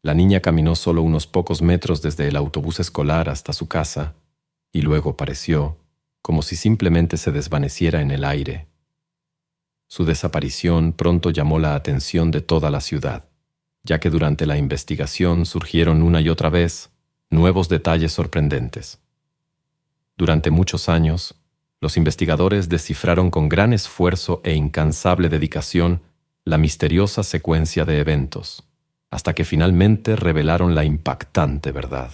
La niña caminó solo unos pocos metros desde el autobús escolar hasta su casa y luego pareció como si simplemente se desvaneciera en el aire. Su desaparición pronto llamó la atención de toda la ciudad, ya que durante la investigación surgieron una y otra vez nuevos detalles sorprendentes. Durante muchos años, los investigadores descifraron con gran esfuerzo e incansable dedicación la misteriosa secuencia de eventos, hasta que finalmente revelaron la impactante verdad.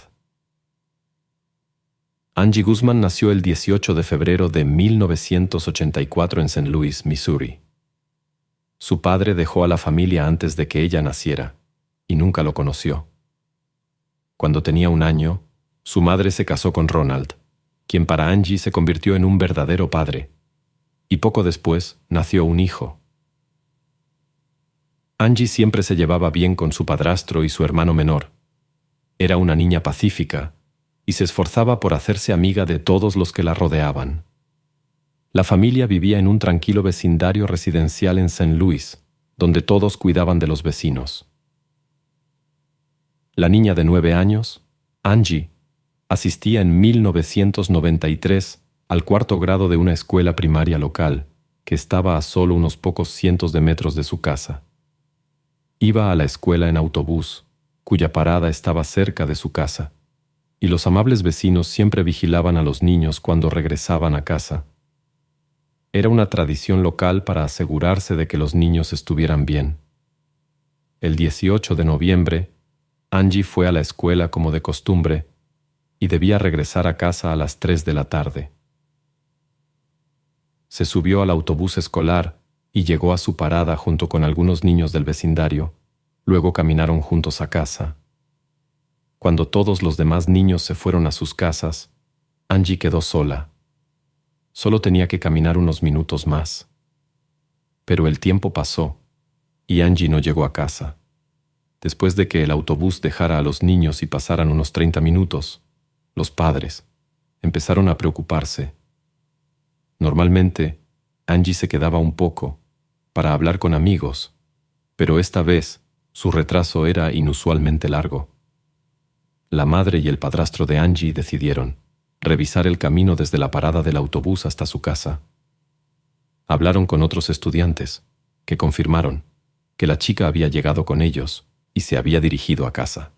Angie Guzmán nació el 18 de febrero de 1984 en St. Louis, Missouri. Su padre dejó a la familia antes de que ella naciera y nunca lo conoció. Cuando tenía 1 año, su madre se casó con Ronald, quien para Angie se convirtió en un verdadero padre, y poco después nació un hijo. Angie siempre se llevaba bien con su padrastro y su hermano menor. Era una niña pacífica y se esforzaba por hacerse amiga de todos los que la rodeaban. La familia vivía en un tranquilo vecindario residencial en St. Louis, donde todos cuidaban de los vecinos. La niña de 9 años, Angie, asistía en 1993 al 4º grado de una escuela primaria local que estaba a solo unos pocos cientos de metros de su casa. Iba a la escuela en autobús, cuya parada estaba cerca de su casa, y los amables vecinos siempre vigilaban a los niños cuando regresaban a casa. Era una tradición local para asegurarse de que los niños estuvieran bien. El 18 de noviembre, Angie fue a la escuela como de costumbre y debía regresar a casa a las 3 de la tarde. Se subió al autobús escolar y llegó a su parada junto con algunos niños del vecindario. Luego caminaron juntos a casa. Cuando todos los demás niños se fueron a sus casas, Angie quedó sola. Solo tenía que caminar unos minutos más. Pero el tiempo pasó y Angie no llegó a casa. Después de que el autobús dejara a los niños y pasaran unos 30 minutos, los padres empezaron a preocuparse. Normalmente, Angie se quedaba un poco para hablar con amigos, pero esta vez su retraso era inusualmente largo. La madre y el padrastro de Angie decidieron revisar el camino desde la parada del autobús hasta su casa. Hablaron con otros estudiantes, que confirmaron que la chica había llegado con ellos y se había dirigido a casa.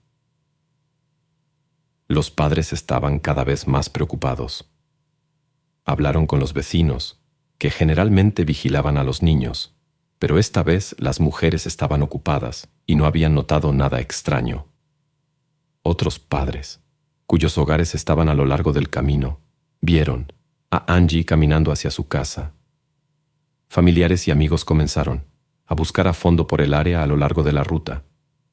Los padres estaban cada vez más preocupados. Hablaron con los vecinos, que generalmente vigilaban a los niños, pero esta vez las mujeres estaban ocupadas y no habían notado nada extraño. Otros padres, cuyos hogares estaban a lo largo del camino, vieron a Angie caminando hacia su casa. Familiares y amigos comenzaron a buscar a fondo por el área a lo largo de la ruta.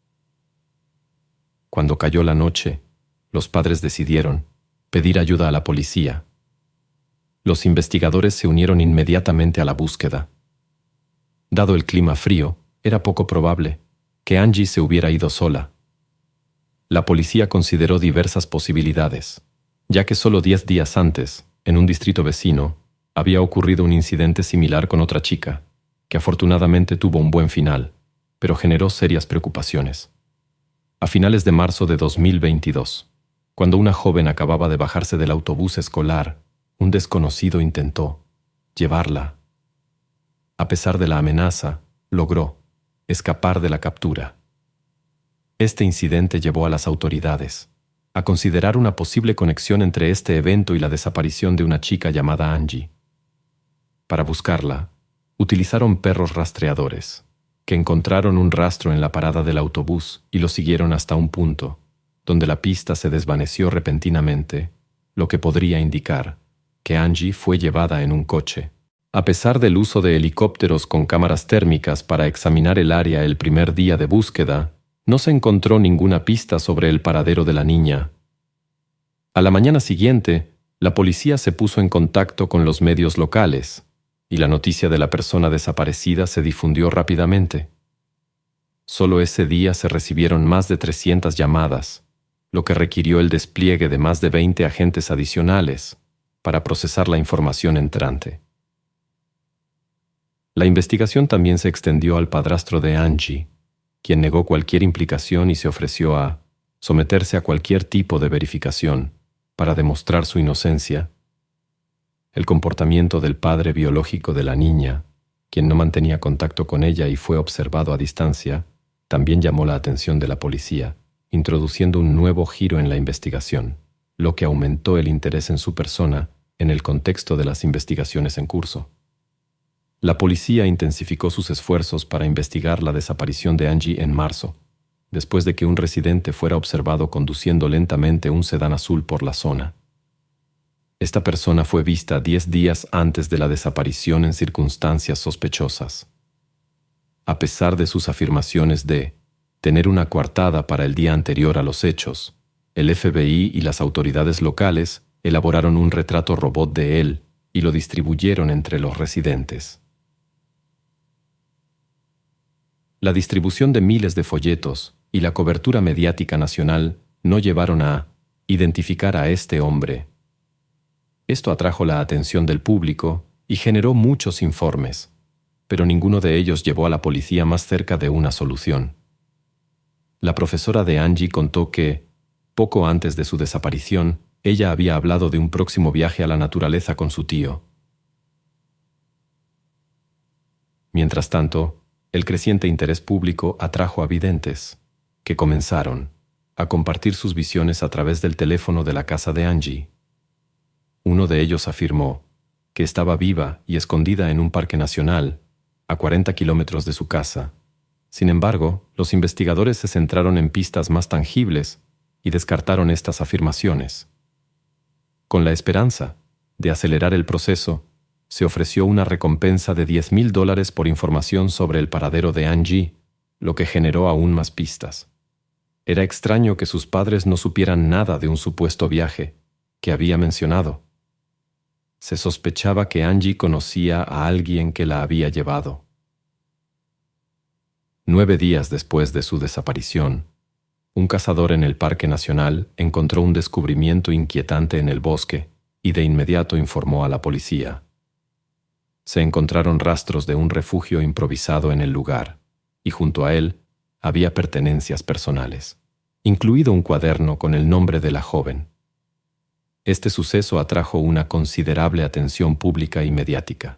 Cuando cayó la noche, los padres decidieron pedir ayuda a la policía. Los investigadores se unieron inmediatamente a la búsqueda. Dado el clima frío, era poco probable que Angie se hubiera ido sola. La policía consideró diversas posibilidades, ya que solo 10 días antes, en un distrito vecino, había ocurrido un incidente similar con otra chica, que afortunadamente tuvo un buen final, pero generó serias preocupaciones. A finales de marzo de 2022, cuando una joven acababa de bajarse del autobús escolar, un desconocido intentó llevarla. A pesar de la amenaza, logró escapar de la captura. Este incidente llevó a las autoridades a considerar una posible conexión entre este evento y la desaparición de una chica llamada Angie. Para buscarla, utilizaron perros rastreadores, que encontraron un rastro en la parada del autobús y lo siguieron hasta un punto, donde la pista se desvaneció repentinamente, lo que podría indicar que Angie fue llevada en un coche. A pesar del uso de helicópteros con cámaras térmicas para examinar el área el primer día de búsqueda, no se encontró ninguna pista sobre el paradero de la niña. A la mañana siguiente, la policía se puso en contacto con los medios locales, y la noticia de la persona desaparecida se difundió rápidamente. Solo ese día se recibieron más de 300 llamadas, lo que requirió el despliegue de más de 20 agentes adicionales para procesar la información entrante. La investigación también se extendió al padrastro de Angie, quien negó cualquier implicación y se ofreció a someterse a cualquier tipo de verificación para demostrar su inocencia. El comportamiento del padre biológico de la niña, quien no mantenía contacto con ella y fue observado a distancia, también llamó la atención de la policía, introduciendo un nuevo giro en la investigación, lo que aumentó el interés en su persona en el contexto de las investigaciones en curso. La policía intensificó sus esfuerzos para investigar la desaparición de Angie en marzo, después de que un residente fuera observado conduciendo lentamente un sedán azul por la zona. Esta persona fue vista 10 días antes de la desaparición en circunstancias sospechosas. A pesar de sus afirmaciones de tener una coartada para el día anterior a los hechos, el FBI y las autoridades locales elaboraron un retrato robot de él y lo distribuyeron entre los residentes. La distribución de miles de folletos y la cobertura mediática nacional no llevaron a identificar a este hombre. Esto atrajo la atención del público y generó muchos informes, pero ninguno de ellos llevó a la policía más cerca de una solución. La profesora de Angie contó que, poco antes de su desaparición, ella había hablado de un próximo viaje a la naturaleza con su tío. Mientras tanto, el creciente interés público atrajo a videntes, que comenzaron a compartir sus visiones a través del teléfono de la casa de Angie. Uno de ellos afirmó que estaba viva y escondida en un parque nacional, a 40 kilómetros de su casa. Sin embargo, los investigadores se centraron en pistas más tangibles y descartaron estas afirmaciones. Con la esperanza de acelerar el proceso, se ofreció una recompensa de $10,000 por información sobre el paradero de Angie, lo que generó aún más pistas. Era extraño que sus padres no supieran nada de un supuesto viaje que había mencionado. Se sospechaba que Angie conocía a alguien que la había llevado. 9 días después de su desaparición, un cazador en el Parque Nacional encontró un descubrimiento inquietante en el bosque y de inmediato informó a la policía. Se encontraron rastros de un refugio improvisado en el lugar, y junto a él había pertenencias personales, incluido un cuaderno con el nombre de la joven. Este suceso atrajo una considerable atención pública y mediática.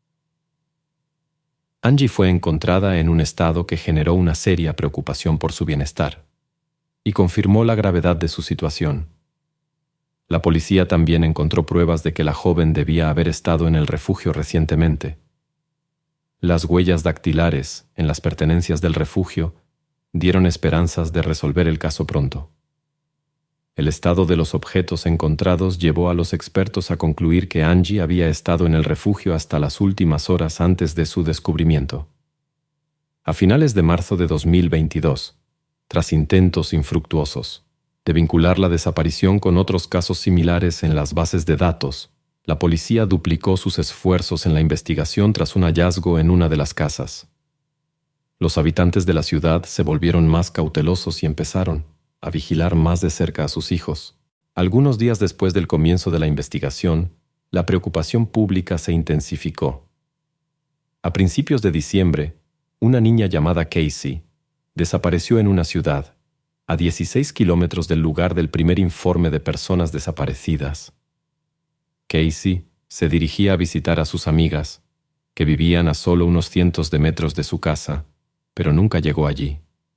Angie fue encontrada en un estado que generó una seria preocupación por su bienestar y confirmó la gravedad de su situación. La policía también encontró pruebas de que la joven debía haber estado en el refugio recientemente. Las huellas dactilares en las pertenencias del refugio dieron esperanzas de resolver el caso pronto. El estado de los objetos encontrados llevó a los expertos a concluir que Angie había estado en el refugio hasta las últimas horas antes de su descubrimiento. A finales de marzo de 2022, tras intentos infructuosos de vincular la desaparición con otros casos similares en las bases de datos, la policía duplicó sus esfuerzos en la investigación tras un hallazgo en una de las casas. Los habitantes de la ciudad se volvieron más cautelosos y empezaron a vigilar más de cerca a sus hijos. Algunos días después del comienzo de la investigación, la preocupación pública se intensificó. A principios de diciembre, una niña llamada Casey desapareció en una ciudad, a 16 kilómetros del lugar del primer informe de personas desaparecidas. Casey se dirigía a visitar a sus amigas, que vivían a solo unos cientos de metros de su casa, pero nunca llegó allí.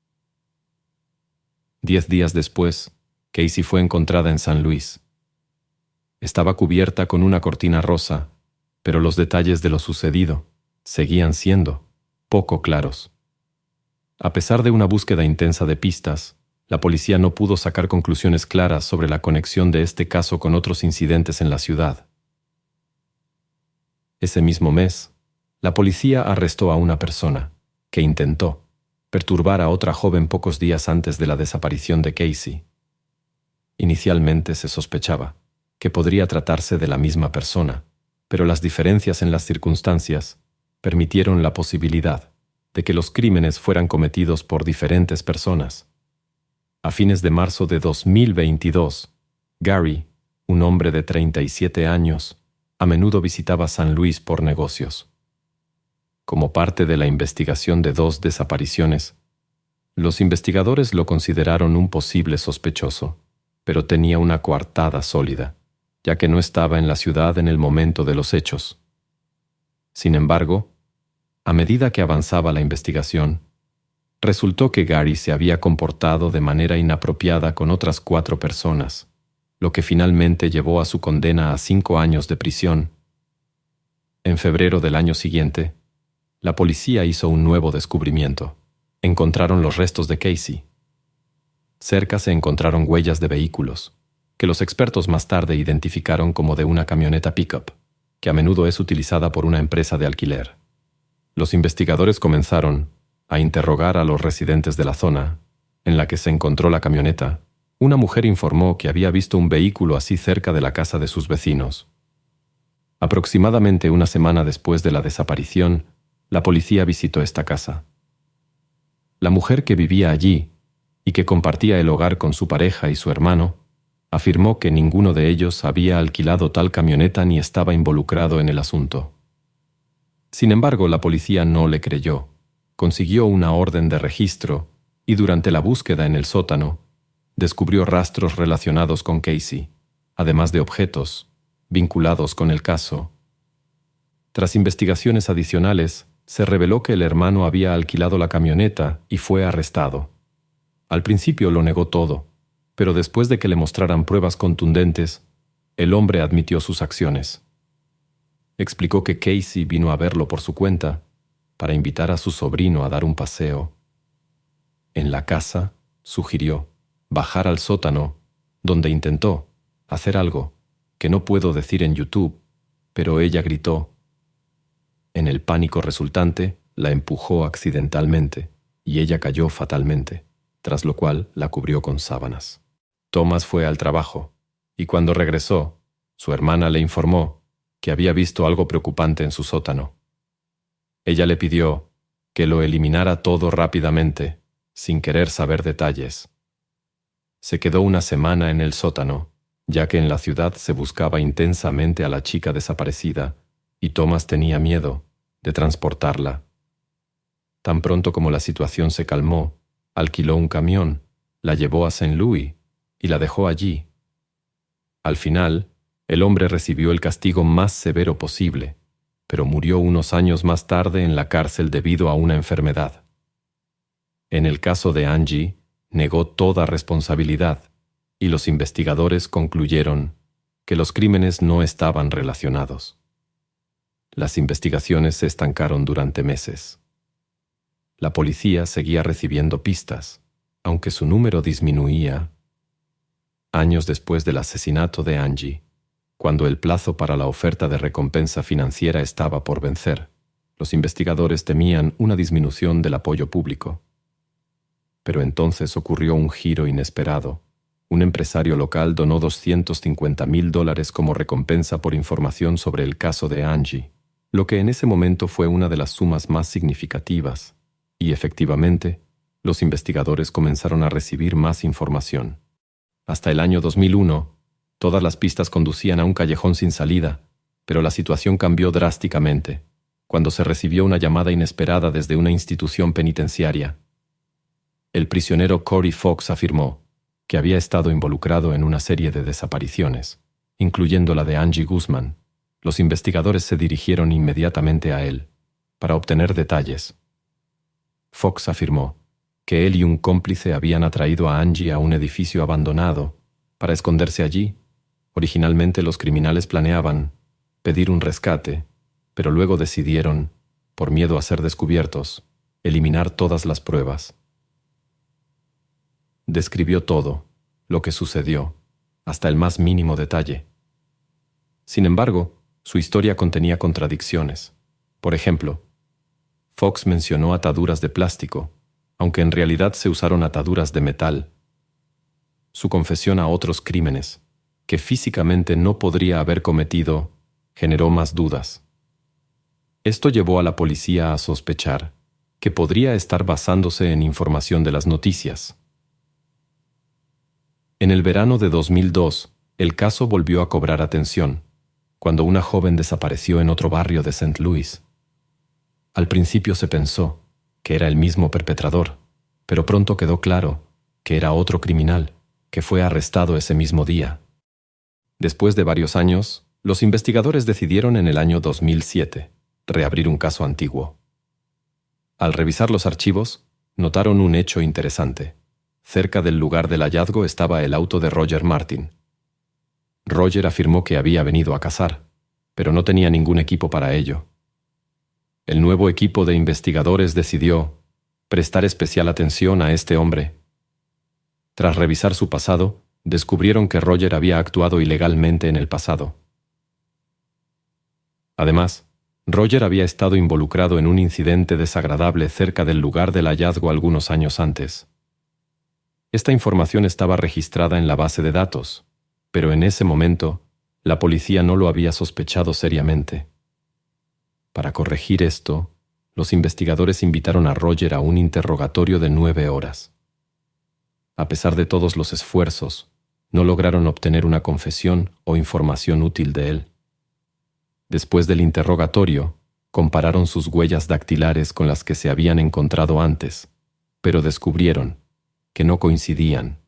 10 días después, Casey fue encontrada en San Luis. Estaba cubierta con una cortina rosa, pero los detalles de lo sucedido seguían siendo poco claros. A pesar de una búsqueda intensa de pistas, la policía no pudo sacar conclusiones claras sobre la conexión de este caso con otros incidentes en la ciudad. Ese mismo mes, la policía arrestó a una persona que intentó perturbar a otra joven pocos días antes de la desaparición de Casey. Inicialmente se sospechaba que podría tratarse de la misma persona, pero las diferencias en las circunstancias permitieron la posibilidad de que los crímenes fueran cometidos por diferentes personas. A fines de marzo de 2022, Gary, un hombre de 37 años, a menudo visitaba San Luis por negocios. Como parte de la investigación de 2 desapariciones, Los investigadores lo consideraron un posible sospechoso, pero tenía una coartada sólida, ya que no estaba en la ciudad en el momento de los hechos. Sin embargo, a medida que avanzaba la investigación, resultó que Gary se había comportado de manera inapropiada con otras 4 personas, lo que finalmente llevó a su condena a 5 años de prisión. En febrero del año siguiente, la policía hizo un nuevo descubrimiento. Encontraron los restos de Casey. Cerca se encontraron huellas de vehículos, que los expertos más tarde identificaron como de una camioneta pickup, que a menudo es utilizada por una empresa de alquiler. Los investigadores comenzaron a interrogar a los residentes de la zona en la que se encontró la camioneta. Una mujer informó que había visto un vehículo así cerca de la casa de sus vecinos. Aproximadamente una semana después de la desaparición, la policía visitó esta casa. La mujer que vivía allí y que compartía el hogar con su pareja y su hermano, afirmó que ninguno de ellos había alquilado tal camioneta ni estaba involucrado en el asunto. Sin embargo, la policía no le creyó. Consiguió una orden de registro y durante la búsqueda en el sótano, descubrió rastros relacionados con Casey, además de objetos vinculados con el caso. Tras investigaciones adicionales, se reveló que el hermano había alquilado la camioneta y fue arrestado. Al principio lo negó todo, pero después de que le mostraran pruebas contundentes, el hombre admitió sus acciones. Explicó que Casey vino a verlo por su cuenta para invitar a su sobrino a dar un paseo. En la casa, sugirió bajar al sótano, donde intentó hacer algo que no puedo decir en YouTube, pero ella gritó. En el pánico resultante, la empujó accidentalmente y ella cayó fatalmente, tras lo cual la cubrió con sábanas. Thomas fue al trabajo y cuando regresó, su hermana le informó que había visto algo preocupante en su sótano. Ella le pidió que lo eliminara todo rápidamente, sin querer saber detalles. Se quedó una semana en el sótano, ya que en la ciudad se buscaba intensamente a la chica desaparecida y Thomas tenía miedo de transportarla. Tan pronto como la situación se calmó, alquiló un camión, la llevó a St. Louis y la dejó allí. Al final, el hombre recibió el castigo más severo posible, pero murió unos años más tarde en la cárcel debido a una enfermedad. En el caso de Angie, negó toda responsabilidad y los investigadores concluyeron que los crímenes no estaban relacionados. Las investigaciones se estancaron durante meses. La policía seguía recibiendo pistas, aunque su número disminuía. Años después del asesinato de Angie, cuando el plazo para la oferta de recompensa financiera estaba por vencer, los investigadores temían una disminución del apoyo público. Pero entonces ocurrió un giro inesperado. Un empresario local donó $250,000 como recompensa por información sobre el caso de Angie, lo que en ese momento fue una de las sumas más significativas, y efectivamente, los investigadores comenzaron a recibir más información. Hasta el año 2001, todas las pistas conducían a un callejón sin salida, pero la situación cambió drásticamente, cuando se recibió una llamada inesperada desde una institución penitenciaria. El prisionero Corey Fox afirmó que había estado involucrado en una serie de desapariciones, incluyendo la de Angie Guzman. Los investigadores se dirigieron inmediatamente a él para obtener detalles. Fox afirmó que él y un cómplice habían atraído a Angie a un edificio abandonado para esconderse allí. Originalmente los criminales planeaban pedir un rescate, pero luego decidieron, por miedo a ser descubiertos, eliminar todas las pruebas. Describió todo lo que sucedió, hasta el más mínimo detalle. Sin embargo, su historia contenía contradicciones. Por ejemplo, Fox mencionó ataduras de plástico, aunque en realidad se usaron ataduras de metal. Su confesión a otros crímenes, que físicamente no podría haber cometido, generó más dudas. Esto llevó a la policía a sospechar que podría estar basándose en información de las noticias. En el verano de 2002, el caso volvió a cobrar atención, cuando una joven desapareció en otro barrio de St. Louis. Al principio se pensó que era el mismo perpetrador, pero pronto quedó claro que era otro criminal, que fue arrestado ese mismo día. Después de varios años, los investigadores decidieron en el año 2007 reabrir un caso antiguo. Al revisar los archivos, notaron un hecho interesante. Cerca del lugar del hallazgo estaba el auto de Roger Martin. Roger afirmó que había venido a cazar, pero no tenía ningún equipo para ello. El nuevo equipo de investigadores decidió prestar especial atención a este hombre. Tras revisar su pasado, descubrieron que Roger había actuado ilegalmente en el pasado. Además, Roger había estado involucrado en un incidente desagradable cerca del lugar del hallazgo algunos años antes. Esta información estaba registrada en la base de datos, pero en ese momento, la policía no lo había sospechado seriamente. Para corregir esto, los investigadores invitaron a Roger a un interrogatorio de 9 horas. A pesar de todos los esfuerzos, no lograron obtener una confesión o información útil de él. Después del interrogatorio, compararon sus huellas dactilares con las que se habían encontrado antes, pero descubrieron que no coincidían.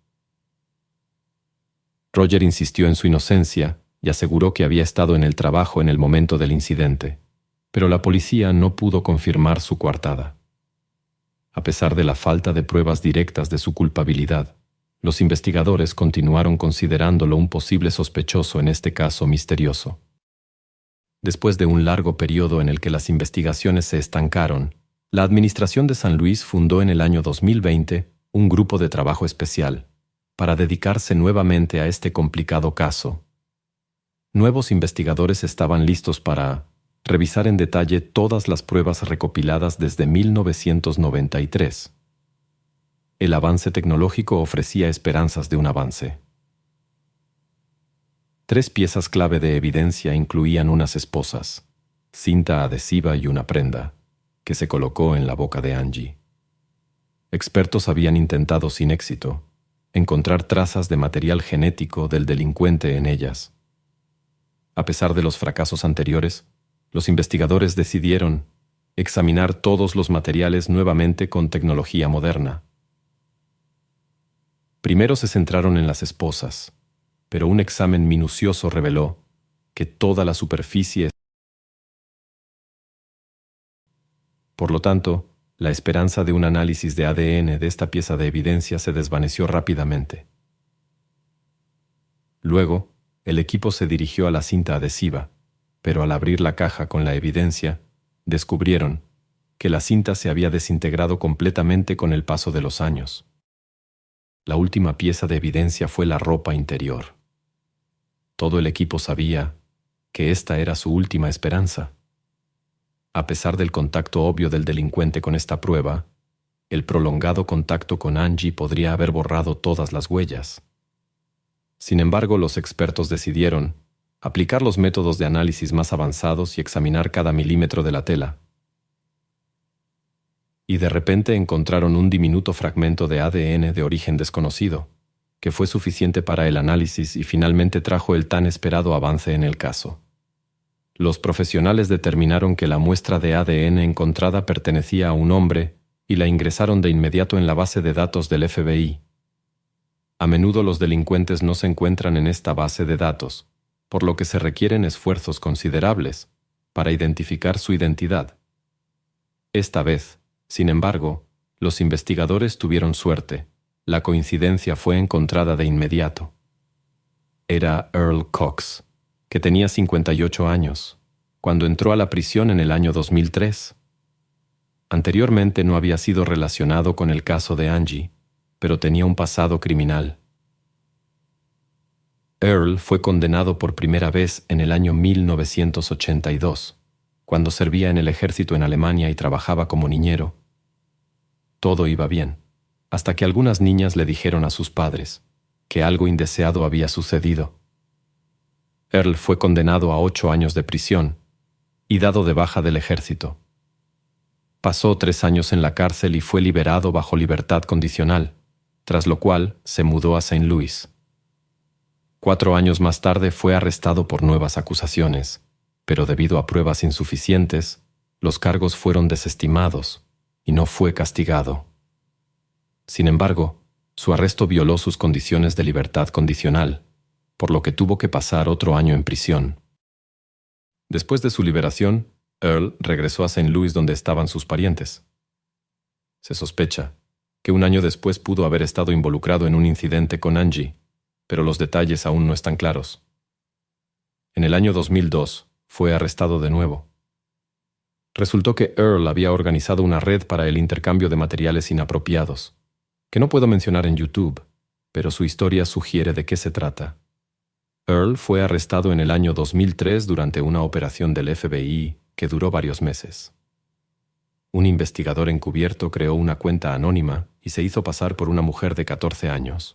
Roger insistió en su inocencia y aseguró que había estado en el trabajo en el momento del incidente, pero la policía no pudo confirmar su coartada. A pesar de la falta de pruebas directas de su culpabilidad, los investigadores continuaron considerándolo un posible sospechoso en este caso misterioso. Después de un largo periodo en el que las investigaciones se estancaron, la Administración de San Luis fundó en el año 2020 un grupo de trabajo especial para dedicarse nuevamente a este complicado caso. Nuevos investigadores estaban listos para revisar en detalle todas las pruebas recopiladas desde 1993. El avance tecnológico ofrecía esperanzas de un avance. 3 piezas clave de evidencia incluían unas esposas, cinta adhesiva y una prenda, que se colocó en la boca de Angie. Expertos habían intentado sin éxito encontrar trazas de material genético del delincuente en ellas. A pesar de los fracasos anteriores, los investigadores decidieron examinar todos los materiales nuevamente con tecnología moderna. Primero se centraron en las esposas, pero un examen minucioso reveló que toda la superficie. Por lo tanto, la esperanza de un análisis de ADN de esta pieza de evidencia se desvaneció rápidamente. Luego, el equipo se dirigió a la cinta adhesiva, pero al abrir la caja con la evidencia, descubrieron que la cinta se había desintegrado completamente con el paso de los años. La última pieza de evidencia fue la ropa interior. Todo el equipo sabía que esta era su última esperanza. A pesar del contacto obvio del delincuente con esta prueba, el prolongado contacto con Angie podría haber borrado todas las huellas. Sin embargo, los expertos decidieron aplicar los métodos de análisis más avanzados y examinar cada milímetro de la tela. Y de repente encontraron un diminuto fragmento de ADN de origen desconocido, que fue suficiente para el análisis y finalmente trajo el tan esperado avance en el caso. Los profesionales determinaron que la muestra de ADN encontrada pertenecía a un hombre y la ingresaron de inmediato en la base de datos del FBI. A menudo los delincuentes no se encuentran en esta base de datos, por lo que se requieren esfuerzos considerables para identificar su identidad. Esta vez, sin embargo, los investigadores tuvieron suerte. La coincidencia fue encontrada de inmediato. Era Earl Cox, que tenía 58 años, cuando entró a la prisión en el año 2003. Anteriormente no había sido relacionado con el caso de Angie, pero tenía un pasado criminal. Earl fue condenado por primera vez en el año 1982, cuando servía en el ejército en Alemania y trabajaba como niñero. Todo iba bien, hasta que algunas niñas le dijeron a sus padres que algo indeseado había sucedido. Earl fue condenado a 8 años de prisión y dado de baja del ejército. Pasó 3 años en la cárcel y fue liberado bajo libertad condicional, tras lo cual se mudó a St. Louis. 4 años más tarde fue arrestado por nuevas acusaciones, pero debido a pruebas insuficientes, los cargos fueron desestimados y no fue castigado. Sin embargo, su arresto violó sus condiciones de libertad condicional, por lo que tuvo que pasar otro año en prisión. Después de su liberación, Earl regresó a St. Louis donde estaban sus parientes. Se sospecha que un año después pudo haber estado involucrado en un incidente con Angie, pero los detalles aún no están claros. En el año 2002 fue arrestado de nuevo. Resultó que Earl había organizado una red para el intercambio de materiales inapropiados, que no puedo mencionar en YouTube, pero su historia sugiere de qué se trata. Earl fue arrestado en el año 2003 durante una operación del FBI que duró varios meses. Un investigador encubierto creó una cuenta anónima y se hizo pasar por una mujer de 14 años.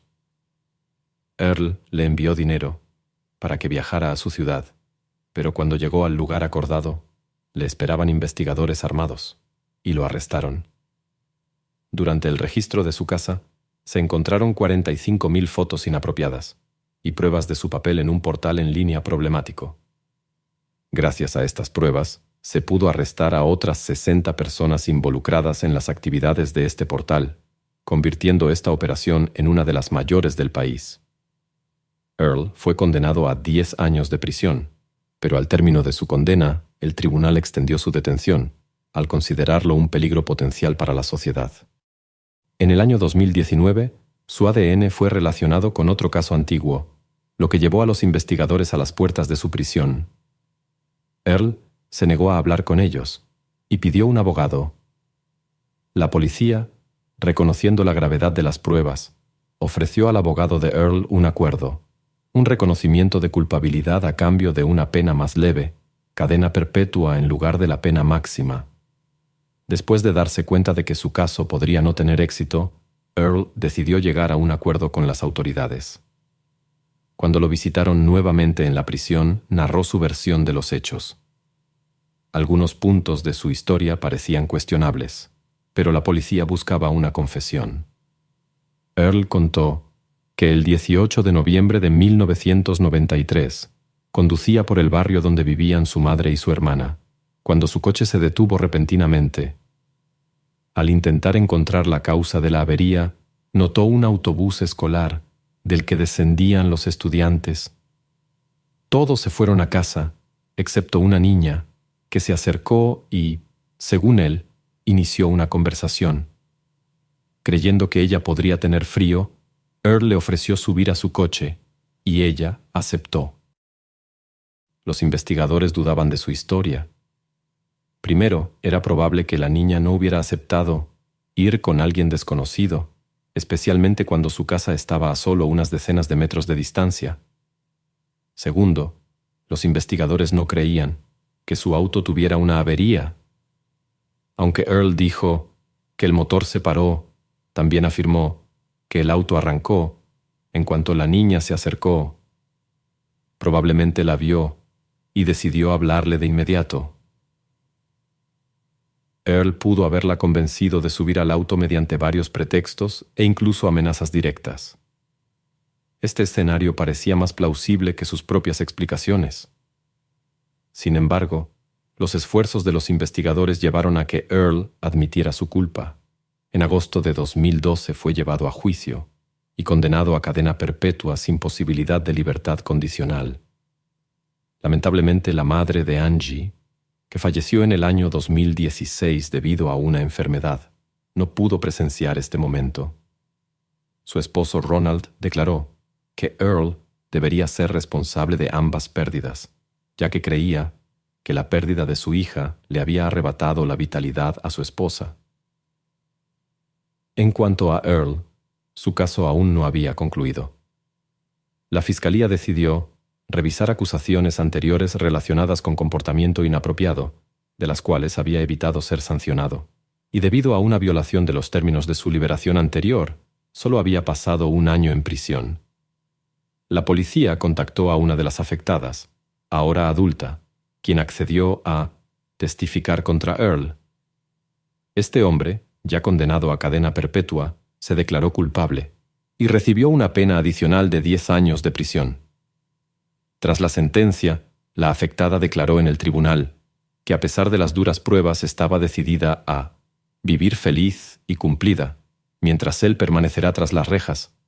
Earl le envió dinero para que viajara a su ciudad, pero cuando llegó al lugar acordado, le esperaban investigadores armados y lo arrestaron. Durante el registro de su casa, se encontraron 45.000 fotos inapropiadas y pruebas de su papel en un portal en línea problemático. Gracias a estas pruebas, se pudo arrestar a otras 60 personas involucradas en las actividades de este portal, convirtiendo esta operación en una de las mayores del país. Earl fue condenado a 10 años de prisión, pero al término de su condena, el tribunal extendió su detención, al considerarlo un peligro potencial para la sociedad. En el año 2019, su ADN fue relacionado con otro caso antiguo, lo que llevó a los investigadores a las puertas de su prisión. Earl se negó a hablar con ellos y pidió un abogado. La policía, reconociendo la gravedad de las pruebas, ofreció al abogado de Earl un acuerdo, un reconocimiento de culpabilidad a cambio de una pena más leve, cadena perpetua en lugar de la pena máxima. Después de darse cuenta de que su caso podría no tener éxito, Earl decidió llegar a un acuerdo con las autoridades. Cuando lo visitaron nuevamente en la prisión, narró su versión de los hechos. Algunos puntos de su historia parecían cuestionables, pero la policía buscaba una confesión. Earl contó que el 18 de noviembre de 1993 conducía por el barrio donde vivían su madre y su hermana, cuando su coche se detuvo repentinamente. Al intentar encontrar la causa de la avería, notó un autobús escolar del que descendían los estudiantes. Todos se fueron a casa, excepto una niña, que se acercó y, según él, inició una conversación. Creyendo que ella podría tener frío, Earl le ofreció subir a su coche, y ella aceptó. Los investigadores dudaban de su historia. Primero, era probable que la niña no hubiera aceptado ir con alguien desconocido, especialmente cuando su casa estaba a solo unas decenas de metros de distancia. Segundo, los investigadores no creían que su auto tuviera una avería. Aunque Earl dijo que el motor se paró, también afirmó que el auto arrancó en cuanto la niña se acercó. Probablemente la vio y decidió hablarle de inmediato. Earl pudo haberla convencido de subir al auto mediante varios pretextos e incluso amenazas directas. Este escenario parecía más plausible que sus propias explicaciones. Sin embargo, los esfuerzos de los investigadores llevaron a que Earl admitiera su culpa. En agosto de 2012 fue llevado a juicio y condenado a cadena perpetua sin posibilidad de libertad condicional. Lamentablemente, la madre de Angie, que falleció en el año 2016 debido a una enfermedad, no pudo presenciar este momento. Su esposo Ronald declaró que Earl debería ser responsable de ambas pérdidas, ya que creía que la pérdida de su hija le había arrebatado la vitalidad a su esposa. En cuanto a Earl, su caso aún no había concluido. La fiscalía decidió revisar acusaciones anteriores relacionadas con comportamiento inapropiado, de las cuales había evitado ser sancionado, y debido a una violación de los términos de su liberación anterior, solo había pasado un año en prisión. La policía contactó a una de las afectadas, ahora adulta, quien accedió a testificar contra Earl. Este hombre, ya condenado a cadena perpetua, se declaró culpable y recibió una pena adicional de 10 años de prisión. Tras la sentencia, la afectada declaró en el tribunal que a pesar de las duras pruebas estaba decidida a vivir feliz y cumplida, mientras él permanecerá tras las rejas.